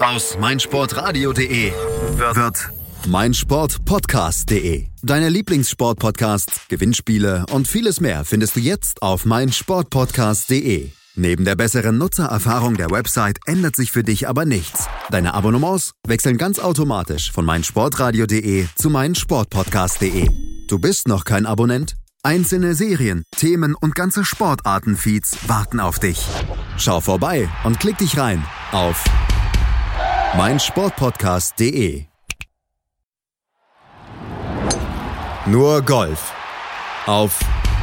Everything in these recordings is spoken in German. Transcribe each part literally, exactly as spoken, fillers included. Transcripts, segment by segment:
Aus meinsportradio.de wird meinsportpodcast.de. Deine Lieblingssportpodcasts, Gewinnspiele und vieles mehr findest du jetzt auf meinsportpodcast.de. Neben der besseren Nutzererfahrung der Website ändert sich für dich aber nichts. Deine Abonnements wechseln ganz automatisch von meinsportradio.de zu meinsportpodcast.de. Du bist noch kein Abonnent? Einzelne Serien, Themen und ganze Sportarten-Feeds warten auf dich. Schau vorbei und klick dich rein auf meinsportpodcast.de. Nur Golf auf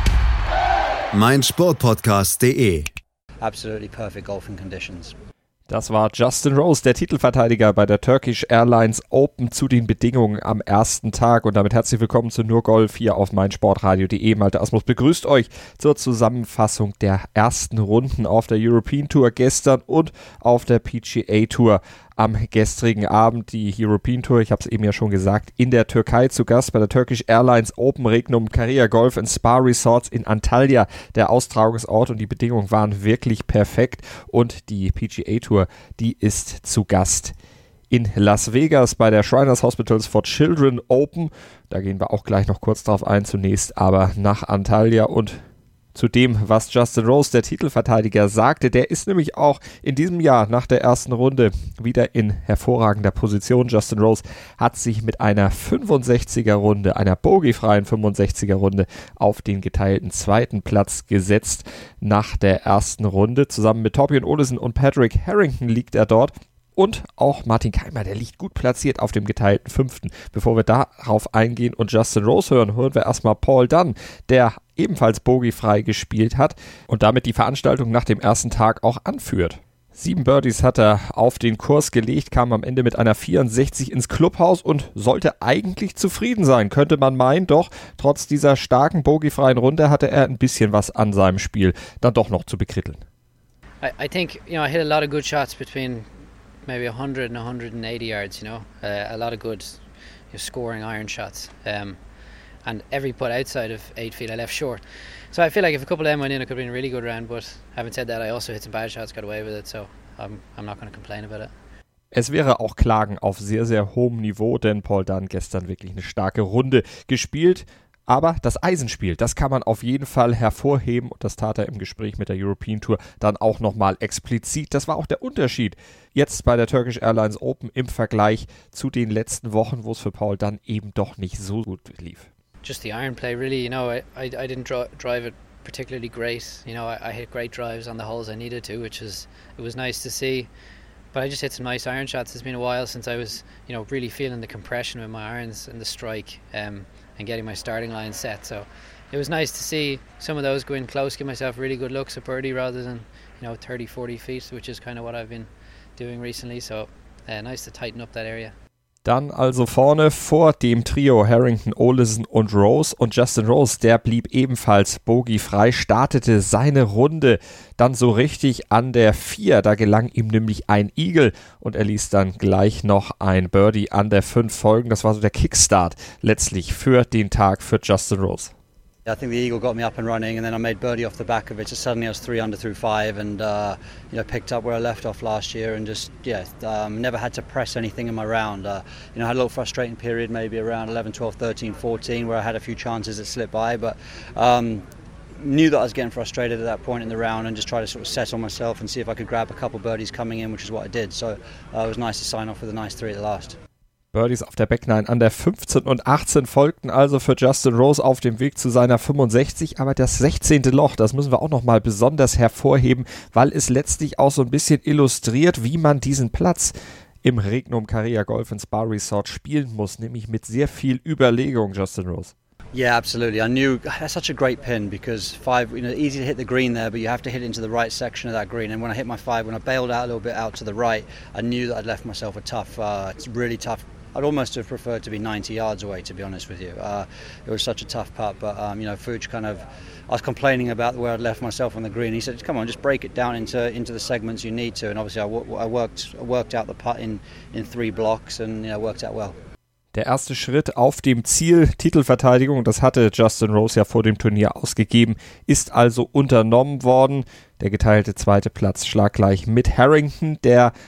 meinsportpodcast.de. Absolutely perfect golfing conditions. Das war Justin Rose, der Titelverteidiger bei der Turkish Airlines Open zu den Bedingungen am ersten Tag. Und damit herzlich willkommen zu Nur Golf hier auf meinsportradio.de. Malte Asmus begrüßt euch zur Zusammenfassung der ersten Runden auf der European Tour gestern und auf der P G A Tour am gestrigen Abend. Die European Tour, ich habe es eben ja schon gesagt, in der Türkei zu Gast bei der Turkish Airlines Open Regnum Carrera Golf and Spa Resorts in Antalya, der Austragungsort, und die Bedingungen waren wirklich perfekt. Und die P G A Tour, die ist zu Gast in Las Vegas bei der Shriners Hospitals for Children Open. Da gehen wir auch gleich noch kurz drauf ein, zunächst aber nach Antalya und zu dem, was Justin Rose, der Titelverteidiger, sagte. Der ist nämlich auch in diesem Jahr nach der ersten Runde wieder in hervorragender Position. Justin Rose hat sich mit einer fünfundsechziger Runde, einer bogiefreien fünfundsechziger Runde auf den geteilten zweiten Platz gesetzt nach der ersten Runde. Zusammen mit Torbjörn Olesen und Patrick Harrington liegt er dort. Und auch Martin Kaymer, der liegt gut platziert auf dem geteilten fünften. Bevor wir darauf eingehen und Justin Rose hören, hören wir erstmal Paul Dunn, der ebenfalls bogiefrei gespielt hat und damit die Veranstaltung nach dem ersten Tag auch anführt. Sieben Birdies hat er auf den Kurs gelegt, kam am Ende mit einer vierundsechzig ins Clubhaus und sollte eigentlich zufrieden sein, könnte man meinen. Doch trotz dieser starken bogiefreien Runde hatte er ein bisschen was an seinem Spiel dann doch noch zu bekritteln. I, I think, you know, I hit a lot of good shots between maybe one hundred and one hundred eighty yards, you know, uh, a lot of good you know, scoring iron shots, um, and every putt outside of eight feet I left short. So I feel like if a couple of them went in, it could have been a really good round, but having said that, I also hit some bad shots, got away with it, so I'm, I'm not going to complain about it. Es wäre auch Klagen auf sehr, sehr hohem Niveau, denn Paul Dunn gestern wirklich eine starke Runde gespielt. Aber das Eisenspiel, das kann man auf jeden Fall hervorheben und das tat er im Gespräch mit der European Tour dann auch nochmal explizit. Das war auch der Unterschied jetzt bei der Turkish Airlines Open im Vergleich zu den letzten Wochen, wo es für Paul dann eben doch nicht so gut lief. Just the iron play, really. You know, I, I, I didn't dri- drive it particularly great. You know, I, I hit great drives on the holes I needed to, which is it was nice to see. But I just hit some nice iron shots. It's been a while since I was, you know, really feeling the compression with my irons and the strike. Um, and getting my starting line set, so it was nice to see some of those go in close, give myself really good looks at birdie rather than, you know, thirty, forty feet, which is kind of what I've been doing recently, so uh, nice to tighten up that area. Dann also vorne vor dem Trio Harrington, Olesen und Rose, und Justin Rose, der blieb ebenfalls bogiefrei, startete seine Runde dann so richtig an der vier, da gelang ihm nämlich ein Eagle und er ließ dann gleich noch ein Birdie an der fünf folgen. Das war so der Kickstart letztlich für den Tag für Justin Rose. I think the eagle got me up and running, and then I made birdie off the back of it. So suddenly I was three under through five, and uh, you know picked up where I left off last year, and just yeah, um, never had to press anything in my round. Uh, you know, I had a little frustrating period, maybe around eleven, twelve, thirteen, fourteen, where I had a few chances that slipped by, but um, knew that I was getting frustrated at that point in the round, and just tried to sort of settle myself and see if I could grab a couple birdies coming in, which is what I did. So uh, it was nice to sign off with a nice three at the last. Birdies auf der Backnine an der fünfzehn und achtzehn folgten also für Justin Rose auf dem Weg zu seiner fünfundsechzig, aber das sechzehnte Loch, das müssen wir auch nochmal besonders hervorheben, weil es letztlich auch so ein bisschen illustriert, wie man diesen Platz im Regnum Carrera Golf and Spa Resort spielen muss, nämlich mit sehr viel Überlegung, Justin Rose. Yeah, absolutely. I knew that's such a great pin because five, you know, easy to hit the green there, but you have to hit into the right section of that green. And when I hit my five, when I bailed out a little bit out to the right, I knew that I'd left myself a tough, uh, it's really tough. I'd almost have preferred to be ninety yards away, to be honest with you. Uh, it was such a tough putt, but um, you know, Fuj kind of, I was complaining about where I'd left myself on the green. He said, "Come on, just break it down into into the segments you need to." And obviously, I, w- I worked I worked out the putt in in three blocks, and you know, worked out well. Der erste Schritt auf dem Ziel Titelverteidigung, das hatte Justin Rose ja vor dem Turnier ausgegeben, ist also unternommen worden. Der geteilte zweite Platz schlaggleich mit Harrington, der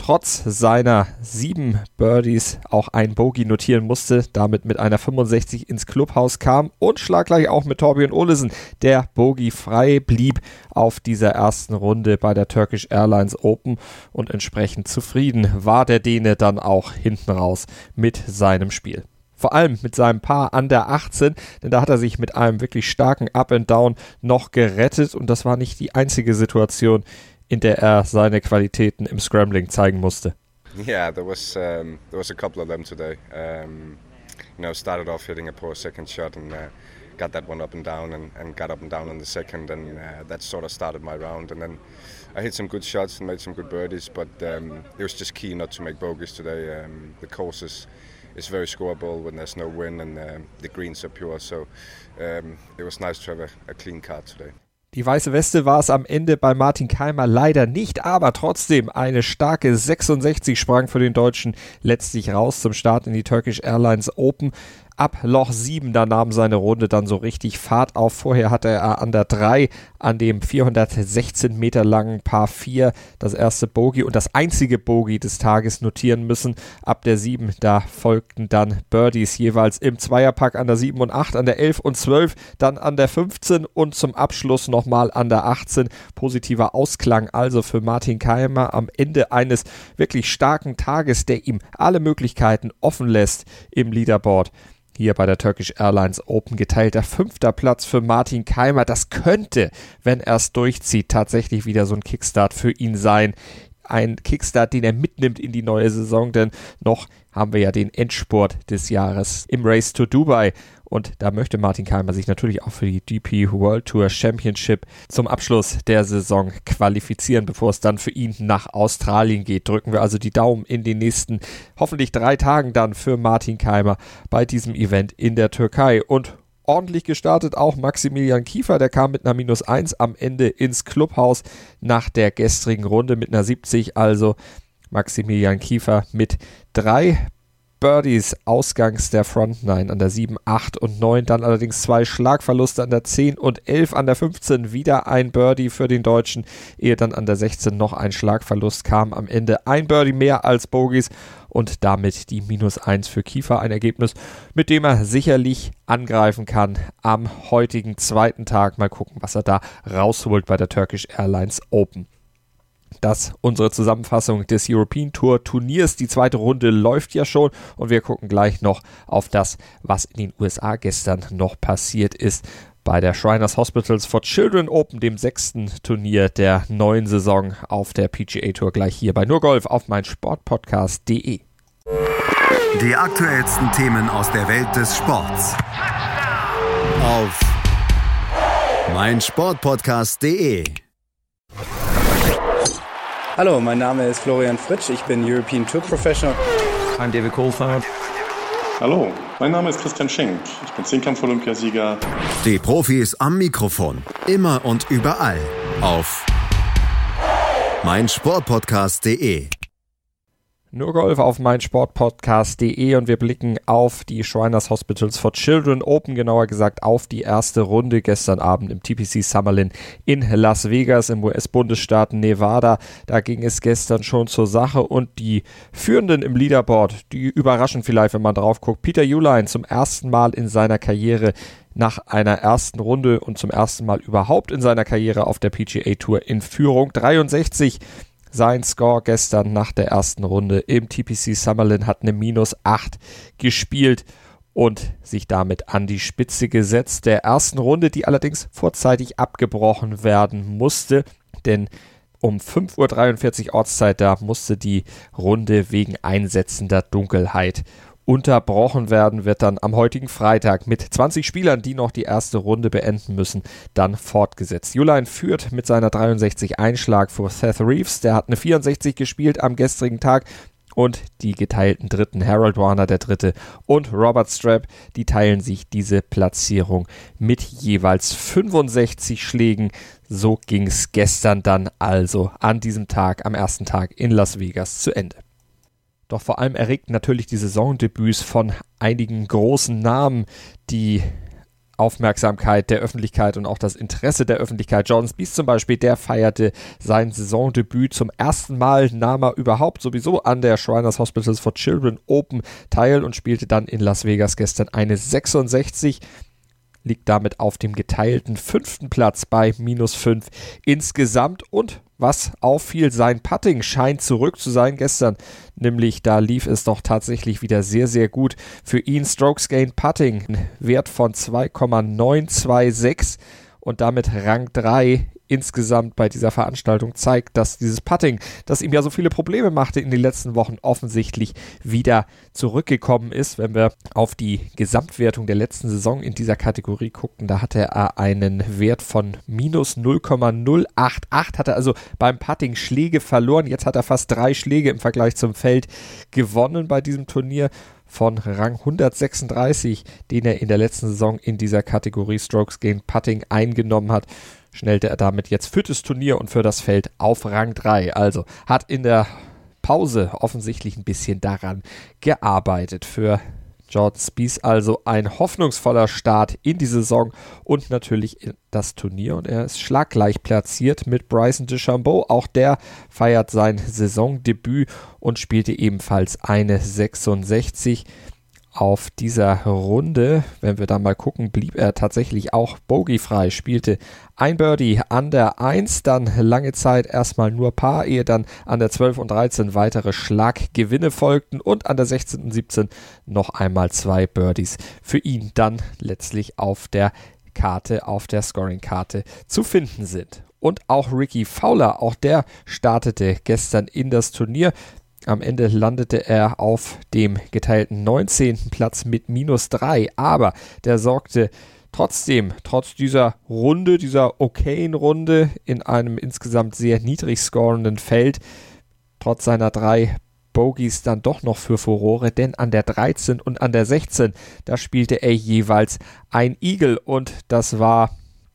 trotz seiner sieben Birdies auch ein Bogey notieren musste, damit mit einer fünfundsechzig ins Clubhaus kam und schlaggleich auch mit Thorbjørn Olesen, der Bogey frei blieb auf dieser ersten Runde bei der Turkish Airlines Open und entsprechend zufrieden war der Däne dann auch hinten raus mit seinem Spiel. Vor allem mit seinem Paar Under achtzehn, denn da hat er sich mit einem wirklich starken Up and Down noch gerettet und das war nicht die einzige Situation, in der er seine Qualitäten im Scrambling zeigen musste. Yeah, there was um, there was a couple of them today. Um, you know, started off hitting a poor second shot and uh, got that one up and down and, and got up and down on the second, and uh, that sort of started my round. And then I hit some good shots and made some good birdies, but um, it was just key not to make bogeys today. Um, the course is It's very scoreable when there's no wind and uh, the greens are pure, so um, it was nice to have a, a clean card today. Die weiße Weste war es am Ende bei Martin Kaymer leider nicht, aber trotzdem eine starke sechsundsechzig sprang für den Deutschen letztlich raus zum Start in die Turkish Airlines Open. Ab Loch sieben, da nahm seine Runde dann so richtig Fahrt auf. Vorher hatte er an der drei an dem vierhundertsechzehn Meter langen Par vier das erste Bogey und das einzige Bogey des Tages notieren müssen. Ab der sieben, da folgten dann Birdies jeweils im Zweierpack an der sieben und acht, an der elf und zwölf, dann an der fünfzehn und zum Abschluss nochmal an der achtzehn. Positiver Ausklang also für Martin Kaymer am Ende eines wirklich starken Tages, der ihm alle Möglichkeiten offen lässt im Leaderboard. Hier bei der Turkish Airlines Open geteilter fünfter Platz für Martin Kaymer. Das könnte, wenn er es durchzieht, tatsächlich wieder so ein Kickstart für ihn sein. Ein Kickstart, den er mitnimmt in die neue Saison, denn noch haben wir ja den Endspurt des Jahres im Race to Dubai. Und da möchte Martin Kaymer sich natürlich auch für die D P World Tour Championship zum Abschluss der Saison qualifizieren, bevor es dann für ihn nach Australien geht. Drücken wir also die Daumen in den nächsten, hoffentlich drei Tagen dann für Martin Kaymer bei diesem Event in der Türkei. Und ordentlich gestartet auch Maximilian Kiefer, der kam mit einer minus eins am Ende ins Clubhaus nach der gestrigen Runde mit einer siebzig. Also Maximilian Kiefer mit drei Birdies ausgangs der Front Nine an der sieben, acht und neun, dann allerdings zwei Schlagverluste an der zehn und elf, an der fünfzehn wieder ein Birdie für den Deutschen, ehe dann an der sechzehn noch ein Schlagverlust kam. Am Ende ein Birdie mehr als Bogies und damit die minus eins für Kiefer, ein Ergebnis, mit dem er sicherlich angreifen kann am heutigen zweiten Tag. Mal gucken, was er da rausholt bei der Turkish Airlines Open. Das unsere Zusammenfassung des European Tour Turniers. Die zweite Runde läuft ja schon und wir gucken gleich noch auf das, was in den U S A gestern noch passiert ist bei der Shriners Hospitals for Children Open, dem sechsten Turnier der neuen Saison auf der P G A Tour, gleich hier bei Nurgolf auf meinsportpodcast punkt de. Die aktuellsten Themen aus der Welt des Sports auf meinsportpodcast punkt de. Hallo, mein Name ist Florian Fritsch, ich bin European Tour Professional. I'm David Coulthard. Hallo, mein Name ist Christian Schenk, ich bin Zehnkampf-Olympiasieger. Die Profis am Mikrofon, immer und überall auf meinsportpodcast punkt de. Nurgolf auf meinsportpodcast punkt de und wir blicken auf die Shriners Hospitals for Children Open, genauer gesagt auf die erste Runde gestern Abend im T P C Summerlin in Las Vegas im U S-Bundesstaat Nevada. Da ging es gestern schon zur Sache und die Führenden im Leaderboard, die überraschen vielleicht, wenn man drauf guckt. Peter Uihlein zum ersten Mal in seiner Karriere nach einer ersten Runde und zum ersten Mal überhaupt in seiner Karriere auf der P G A Tour in Führung. dreiundsechzig sein Score gestern nach der ersten Runde im T P C Summerlin, hat eine minus acht gespielt und sich damit an die Spitze gesetzt der ersten Runde, die allerdings vorzeitig abgebrochen werden musste, denn um fünf Uhr dreiundvierzig Ortszeit, da musste die Runde wegen einsetzender Dunkelheit unterbrochen werden, wird dann am heutigen Freitag mit zwanzig Spielern, die noch die erste Runde beenden müssen, dann fortgesetzt. Uihlein führt mit seiner dreiundsechzig Einschlag vor Seth Reeves, der hat eine vierundsechzig gespielt am gestrigen Tag und die geteilten Dritten, Harold Warner der Dritte und Robert Strapp, die teilen sich diese Platzierung mit jeweils fünfundsechzig Schlägen. So ging es gestern dann also an diesem Tag, am ersten Tag in Las Vegas zu Ende. Doch vor allem erregt natürlich die Saisondebüts von einigen großen Namen, die Aufmerksamkeit der Öffentlichkeit und auch das Interesse der Öffentlichkeit. Jordan Spieth zum Beispiel, der feierte sein Saisondebüt zum ersten Mal, nahm er überhaupt sowieso an der Shriners Hospitals for Children Open teil und spielte dann in Las Vegas gestern eine sechsundsechzig, liegt damit auf dem geteilten fünften Platz bei minus fünf insgesamt. Und was auffiel, sein Putting scheint zurück zu sein gestern, nämlich da lief es doch tatsächlich wieder sehr, sehr gut für ihn. Strokes Gained Putting, Wert von zwei Komma neun zwei sechs und damit Rang drei insgesamt bei dieser Veranstaltung, zeigt, dass dieses Putting, das ihm ja so viele Probleme machte in den letzten Wochen, offensichtlich wieder zurückgekommen ist. Wenn wir auf die Gesamtwertung der letzten Saison in dieser Kategorie guckten, da hatte er einen Wert von minus null Komma null acht acht, hatte also beim Putting Schläge verloren. Jetzt hat er fast drei Schläge im Vergleich zum Feld gewonnen bei diesem Turnier. Von Rang hundertsechsunddreißig, den er in der letzten Saison in dieser Kategorie Strokes Gained Putting eingenommen hat, schnellte er damit jetzt für das Turnier und für das Feld auf Rang drei. Also hat in der Pause offensichtlich ein bisschen daran gearbeitet. Für Jordan Spieth also ein hoffnungsvoller Start in die Saison und natürlich in das Turnier. Und er ist schlaggleich platziert mit Bryson DeChambeau. Auch der feiert sein Saisondebüt und spielte ebenfalls eine sechsundsechzig. Auf dieser Runde, wenn wir da mal gucken, blieb er tatsächlich auch bogiefrei, spielte ein Birdie an der eins, dann lange Zeit erstmal nur Paar, ehe dann an der zwölf und dreizehn weitere Schlaggewinne folgten und an der sechzehn und siebzehn noch einmal zwei Birdies für ihn dann letztlich auf der Karte, auf der Scoring-Karte zu finden sind. Und auch Rickie Fowler, auch der startete gestern in das Turnier. Am Ende landete er auf dem geteilten neunzehnten Platz mit minus drei, aber der sorgte trotzdem, trotz dieser Runde, dieser okayen Runde in einem insgesamt sehr niedrig scorenden Feld, trotz seiner drei Bogies dann doch noch für Furore, denn an der dreizehn und an der sechzehn, da spielte er jeweils ein Eagle und das war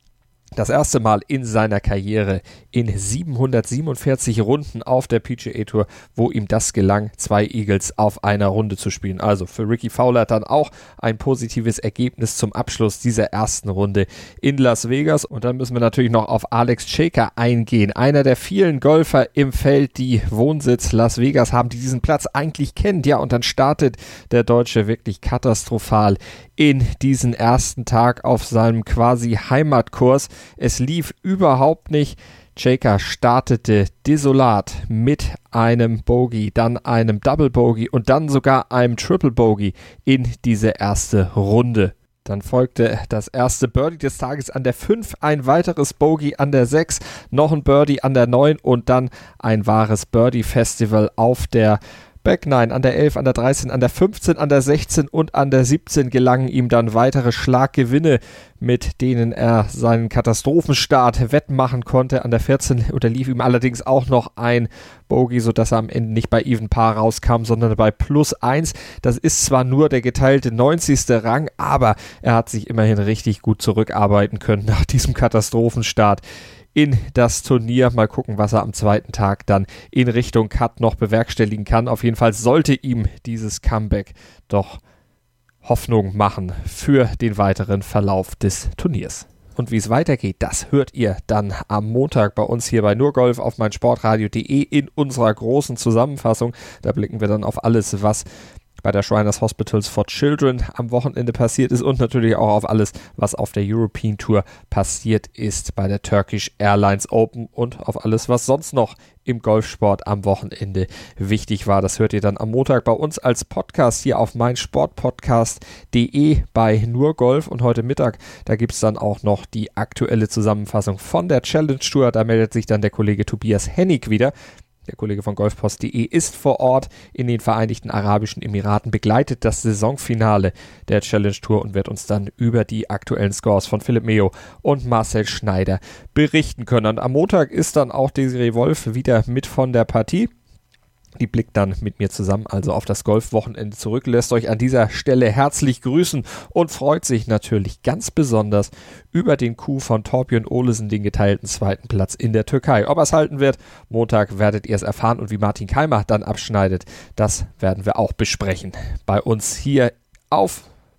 das erste Mal in seiner Karriere in siebenhundertsiebenundvierzig Runden auf der P G A Tour, wo ihm das gelang, zwei Eagles auf einer Runde zu spielen. Also für Rickie Fowler dann auch ein positives Ergebnis zum Abschluss dieser ersten Runde in Las Vegas. Und dann müssen wir natürlich noch auf Alex Cejka eingehen. Einer der vielen Golfer im Feld, die Wohnsitz Las Vegas haben, die diesen Platz eigentlich kennt. Ja, und dann startet der Deutsche wirklich katastrophal in diesen ersten Tag auf seinem quasi Heimatkurs. Es lief überhaupt nicht. Cejka startete desolat mit einem Bogey, dann einem Double Bogey und dann sogar einem Triple Bogey in diese erste Runde. Dann folgte das erste Birdie des Tages an der fünf, ein weiteres Bogey an der sechs, noch ein Birdie an der neun und dann ein wahres Birdie-Festival auf der Back nine, an der elf, an der dreizehn, an der fünfzehn, an der sechzehn und an der siebzehn gelangen ihm dann weitere Schlaggewinne, mit denen er seinen Katastrophenstart wettmachen konnte. An der vierzehn unterlief ihm allerdings auch noch ein Bogey, sodass er am Ende nicht bei Even Par rauskam, sondern bei plus eins. Das ist zwar nur der geteilte neunzigste Rang, aber er hat sich immerhin richtig gut zurückarbeiten können nach diesem Katastrophenstart in das Turnier. Mal gucken, was er am zweiten Tag dann in Richtung Cut noch bewerkstelligen kann. Auf jeden Fall sollte ihm dieses Comeback doch Hoffnung machen für den weiteren Verlauf des Turniers. Und wie es weitergeht, das hört ihr dann am Montag bei uns hier bei Nurgolf auf meinsportradio punkt de in unserer großen Zusammenfassung. Da blicken wir dann auf alles, was bei der Shriners Hospitals for Children am Wochenende passiert ist und natürlich auch auf alles, was auf der European Tour passiert ist bei der Turkish Airlines Open und auf alles, was sonst noch im Golfsport am Wochenende wichtig war. Das hört ihr dann am Montag bei uns als Podcast hier auf meinsportpodcast punkt de bei Nurgolf und heute Mittag, da gibt es dann auch noch die aktuelle Zusammenfassung von der Challenge Tour. Da meldet sich dann der Kollege Tobias Hennig wieder. Der Kollege von golfpost punkt de ist vor Ort in den Vereinigten Arabischen Emiraten, begleitet das Saisonfinale der Challenge Tour und wird uns dann über die aktuellen Scores von Philipp Meo und Marcel Schneider berichten können. Und am Montag ist dann auch Desiree Wolf wieder mit von der Partie. Die blickt dann mit mir zusammen also auf das Golfwochenende zurück, lässt euch an dieser Stelle herzlich grüßen und freut sich natürlich ganz besonders über den Coup von Thorbjörn Olesen, den geteilten zweiten Platz in der Türkei. Ob er es halten wird, Montag werdet ihr es erfahren und wie Martin Keimer dann abschneidet, das werden wir auch besprechen bei uns hier auf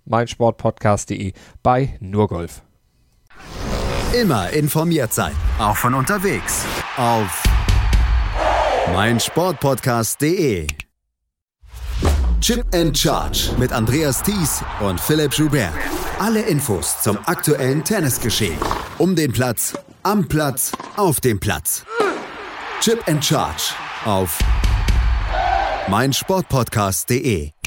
meinsportpodcast.de bei Nurgolf. Immer informiert sein, auch von unterwegs auf meinsportpodcast punkt de. Chip and Charge mit Andreas Thies und Philipp Joubert. Alle Infos zum aktuellen Tennisgeschehen. Um den Platz, am Platz, auf dem Platz. Chip and Charge auf meinsportpodcast punkt de.